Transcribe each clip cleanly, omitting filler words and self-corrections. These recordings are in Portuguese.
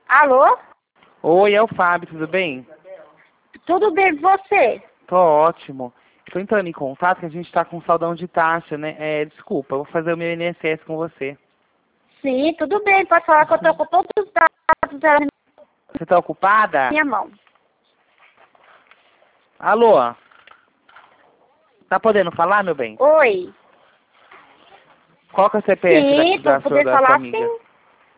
Alô? Oi, é o Fábio, tudo bem? Tudo bem com você? Tô ótimo. Tô entrando em contato que a gente tá com saudão de taxa, né? Desculpa, eu vou fazer o meu INSS com você. Sim, tudo bem. Pode falar que eu tô com todos os dados dela na Você tá ocupada? minha mão. Alô? Tá podendo falar, meu bem? Oi. Qual que é o CPF Sim, tô podendo da sua falar amiga? sim.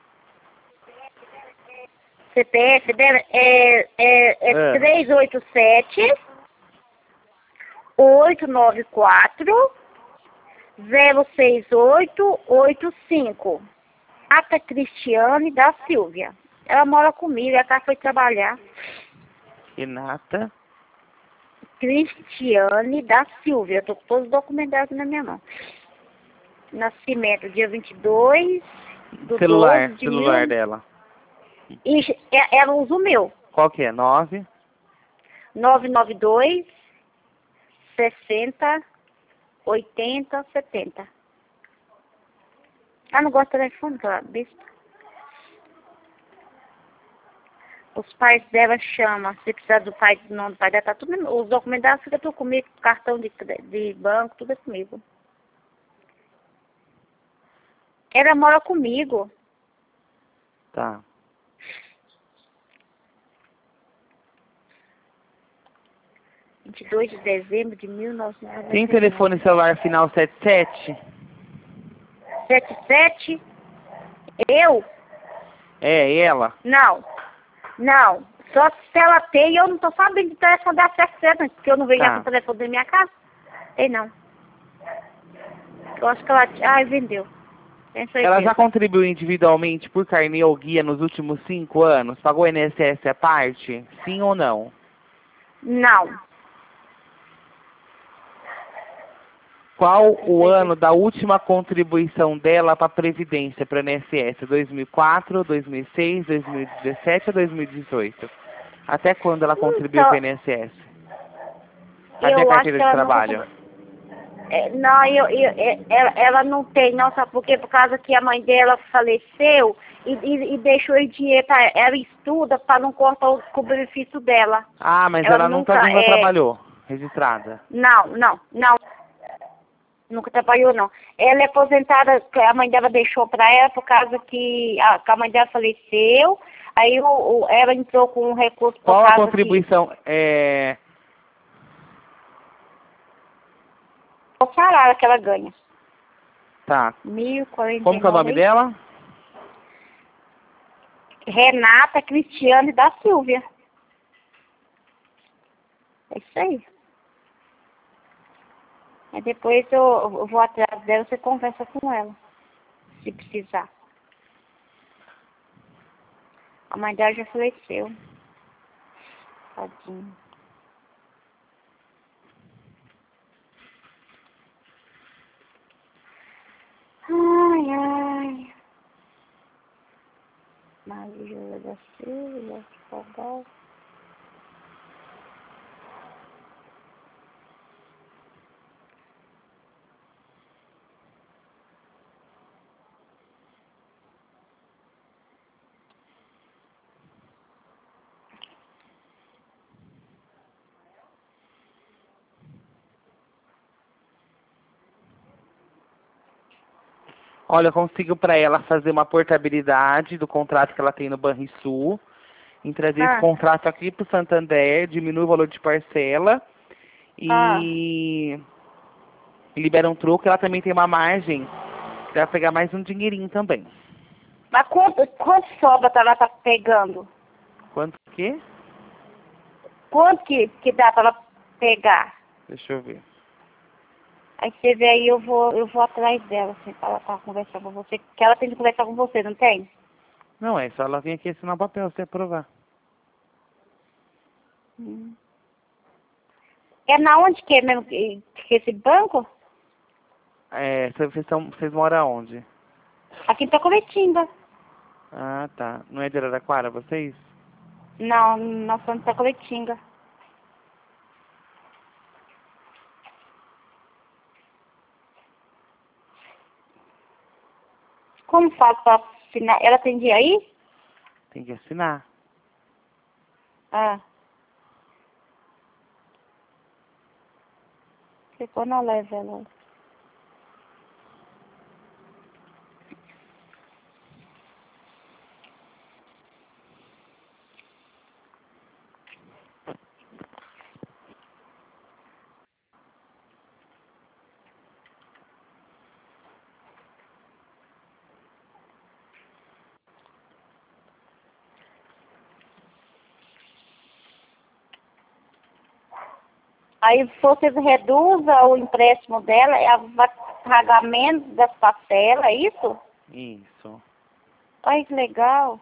CPF dela é Ah, 387 894 06885. Ata Cristiane da Silvia. Ela mora comigo, ela foi trabalhar. Renata. Cristiane da Silvia. Eu tô com todos os documentos aqui na minha mão. Nascimento, dia 22 do 12 de Celular mil. dela. Ixi, ela usa o meu. Qual que é? 9? 992 60 80 70. Ela não gosta de telefone, aquela besta. Os pais dela chamam, se precisar do pai, do nome do pai dela, tá tudo, os documentos dela ficam tudo comigo, cartão de banco, tudo é comigo. Ela mora comigo. Tá. 22 de dezembro de 1999. Tem telefone celular final 77? 77? Eu? É, ela? Não. Não. Só se ela tem, eu não tô sabendo de telefone da 77, porque eu não venho já com o Tá. telefone da minha casa. Ei, não. Eu acho que ela... Ai, vendeu. Tem Ela já certeza. contribuiu individualmente por carnê ou guia nos últimos 5 anos? Pagou INSS à parte? Sim ou não? Não. Qual o Tem ano certeza. da última contribuição dela para a Previdência, para o INSS? 2004, 2006, 2017 ou 2018? Até quando ela contribuiu para o Então, INSS? Cadê a eu acho carteira que de ela nunca... trabalho? Não, ela não tem, não, sabe por quê? Por causa que a mãe dela faleceu e deixou o dinheiro pra ela. Ela estuda para não cortar o benefício dela. Ah, mas Ela ela nunca, nunca trabalhou registrada. não, nunca trabalhou, não. Ela é aposentada, que a mãe dela deixou para ela por causa que a mãe dela faleceu. Aí ela entrou com um recurso por Qual a causa que contribuição? o salário que ela ganha. Tá. Mil quarenta Como e que é o nome nove aí. dela? Renata Cristiane da Silvia. É isso aí. Aí depois eu vou atrás dela, você conversa com ela, se precisar. A mãe dela já faleceu. Tadinha. Ai, ai. Maria da Silva, Fogal. Olha, eu consigo para ela fazer uma portabilidade do contrato que ela tem no Banrisul, em trazer esse Ah, contrato aqui para o Santander, diminui o valor de parcela ah. e libera um troco. Ela também tem uma margem para pegar mais um dinheirinho também. Mas quanto sobra ela tá pegando? Quanto que? Quanto que dá pra ela pegar? Deixa eu ver. Aí você vê aí, eu vou atrás dela, assim, pra ela tá conversando com você. Que ela tem que conversar com você, não tem? Não, é só ela vir aqui assinar o papel, você aprovar. Hum. É na onde que é mesmo que esse banco? Vocês moram onde? Aqui em Tacoletinga. Ah, tá. Não é de Araraquara, vocês? Não, nós somos de Tacoletinga. Como faz pra assinar? Ela tem dia aí? Tem que assinar. Ah. Ficou na leve, ela. Aí você reduza o empréstimo dela, ela vai pagar menos das parcelas, é isso? Isso. Olha que legal.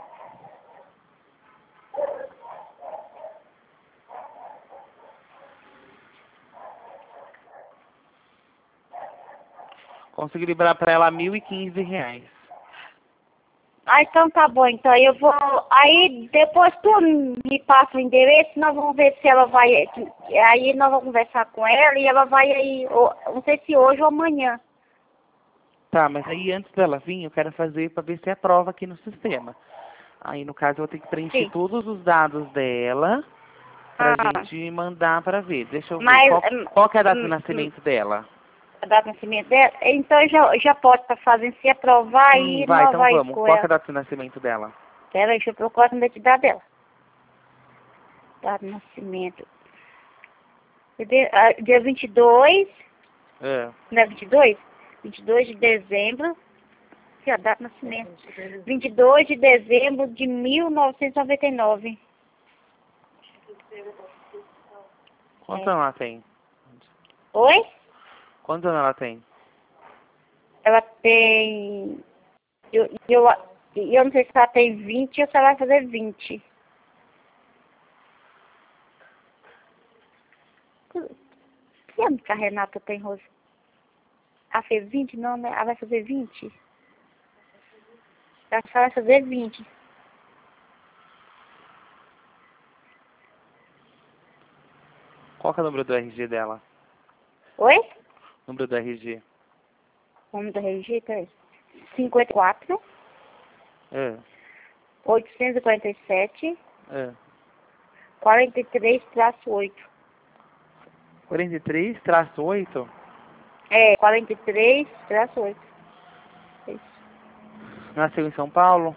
Consegui liberar pra ela R$ 1.015. Ah, então tá bom. Então eu vou... Aí depois tu me passa o endereço, nós vamos ver se ela vai... Aí nós vamos conversar com ela e ela vai aí... Não sei se hoje ou amanhã. Tá, mas aí antes dela vir, eu quero fazer pra ver se é prova aqui no sistema. Aí, no caso, eu vou ter que preencher Sim. todos os dados dela pra Ah, gente mandar pra ver. Deixa eu ver. mas... Qual que é a data de nascimento dela? A data de nascimento dela? Então já pode estar fazendo, se aprovar aí, Vai, nós então vai vamos. com Qual que é ela. a data de nascimento dela? Pera, deixa eu procurar a identidade dela. Data de nascimento. Dia 22, É. não é 22? 22 de dezembro. Que é a data de nascimento. 22 de dezembro de 1999. Quantos É. anos ela tem? Oi? Quantos anos ela tem? Ela tem... Eu não sei se ela tem 20 ou se ela vai fazer 20. Que ano que a Renata tem, Rosa? Ela fez 20? Não, né? Ela vai fazer 20? Ela só vai fazer 20. Qual que é o número do RG dela? Oi? Número do RG. O nome da RG, peraí. 54, É. 847, É. 43-8. 43-8? É, 43-8. Isso. Nasceu em São Paulo?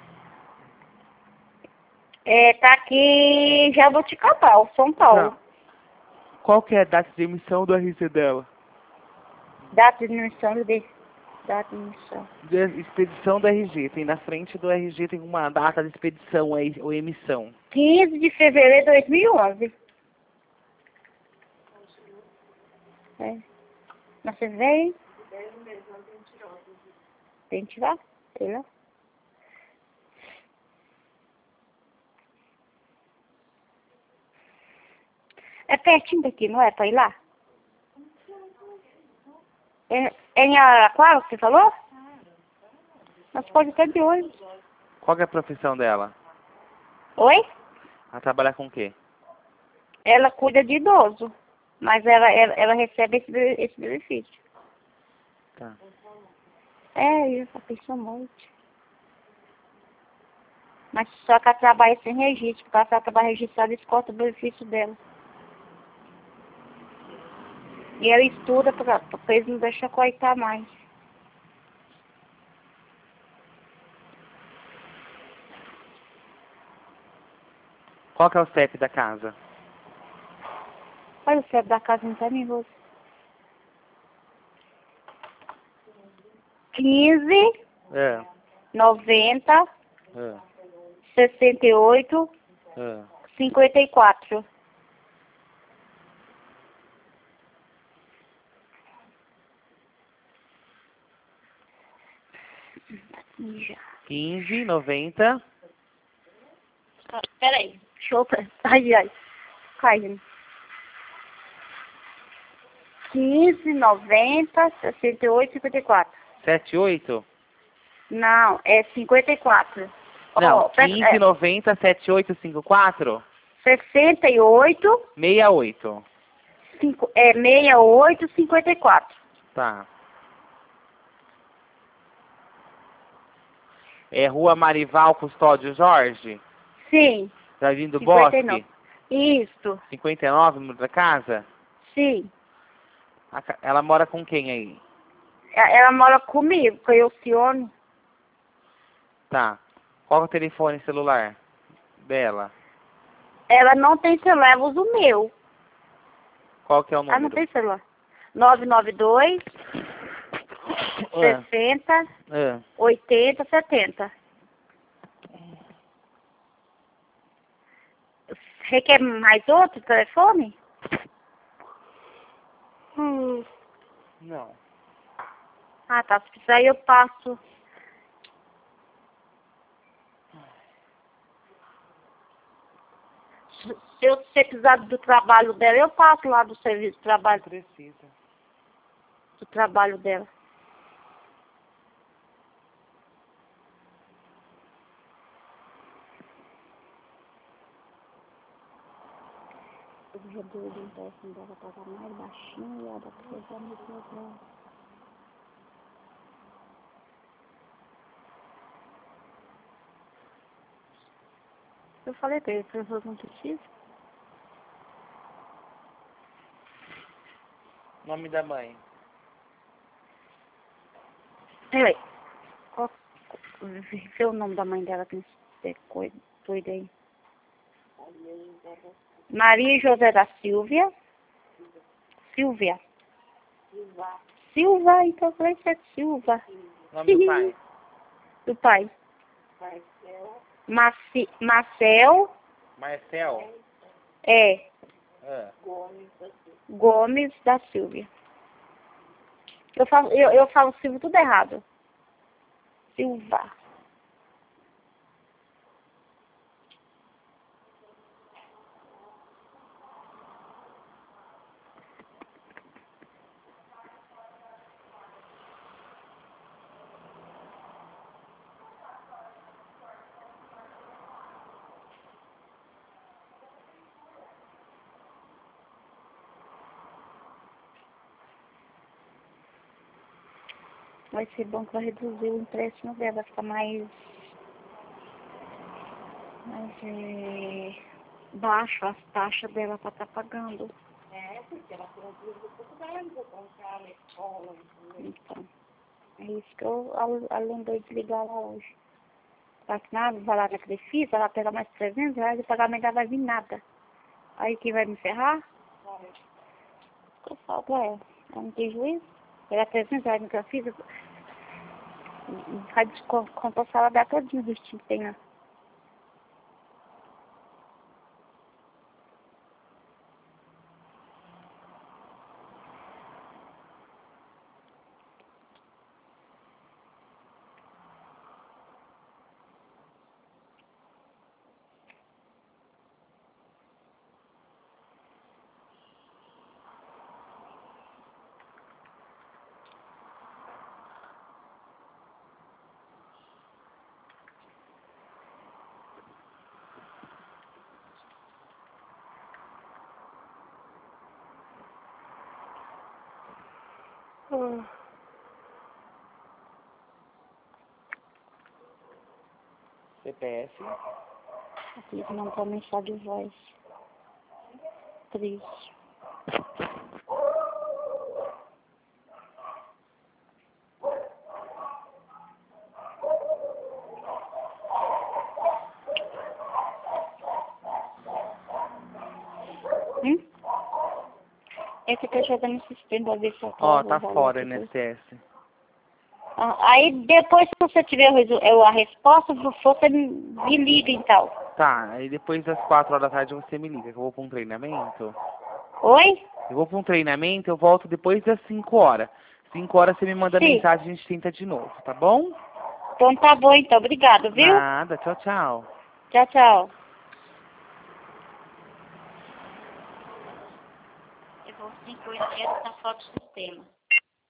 É, tá aqui em Jaboticabal, São Paulo. Tá. Qual que é a data de emissão do RG dela? Data de emissão data de emissão. De expedição do RG. Tem na frente do RG, tem uma data de expedição aí, ou emissão. 15 de fevereiro de 2011. É. Mas você veio? Tem que tirar? Sei lá. É pertinho daqui, não é? Pra ir lá? É em Araraquara que você falou? Mas pode até de ônibus. Qual que é a profissão dela? Oi? Ela trabalha com o quê? Ela cuida de idoso. Mas ela recebe esse benefício. Tá. É, isso, a pessoa morte. Mas só que ela trabalha sem registro. Porque ela trabalha registrada, eles cortam o benefício dela. E ela estuda pra eles não deixar coitar mais. Qual que é o CEP da casa? Olha o CEP da casa, não tá nervoso. 15, É. 90, É. 68, É. 54. Já. 15, 90. Peraí, deixa eu... Ai, caindo. 15, 90, 68, 54. 78? Não, é 54. Não, Ó, 15, 90, 78, 54? 68, 68. 68, 54. Tá. É Rua Marival Custódio Jorge? Sim. Jardim do 59. Bosque? Isso. 59, o número da casa? Sim. Ela mora com quem aí? Ela mora comigo, com eu Cione. Tá. Qual é o telefone celular dela? Ela não tem celular, ela usa o meu. Qual que é o Ela não número? tem celular. 992 60 80 70. Requer mais outro telefone? Não. Ah, tá. Se precisar eu passo. Se você precisar do trabalho dela, eu passo lá do serviço do trabalho. Precisa. Do trabalho dela. O corredor do empréstimo dela pagar mais baixinho e ela precisa me cobrar. Eu falei pra ele, as pessoas não precisam. Nome da mãe? Peraí. Vê o nome da mãe dela que você cuida aí. Maria José da Silvia. Silvia. Silva, então eu falei que é Silva. Nome do pai? Do pai. Marcel. Marcel? É. Ah. Gomes da Silvia. Eu falo Silva tudo errado. Silva. Vai ser bom que vai reduzir o empréstimo dela, vai ficar mais baixo as taxas dela para estar pagando. Porque ela tem um dificuldade de comprar na escola. Então, é isso que eu lembrei de ligar lá hoje. Tá que nada, vai lá na Crefisa, ela pega mais R$300 e o pagamento dela vai vir nada. Aí quem vai me ferrar? Eu falo pra ela, ela não tem juízo. Pegar R$300 no Crefisa, vai descontar o salário dela todinho, o vestinho que tem lá. CPF? Aqui não tá mensagem de voz. Triste. Esse tá jogando no sistema pra ver se eu Ó, tá fora o INSS. Aí depois, se você tiver a resposta, você me liga então. Tá, aí depois das 4 horas da tarde você me liga, que eu vou pra um treinamento. Oi? Eu vou pra um treinamento, eu volto depois das 5 horas. 5 horas você me manda Sim. mensagem e a gente tenta de novo, tá bom? Então tá bom então, obrigado, viu? Nada, tchau, tchau. Tchau, tchau. Eu vou sincronizar essa foto do sistema.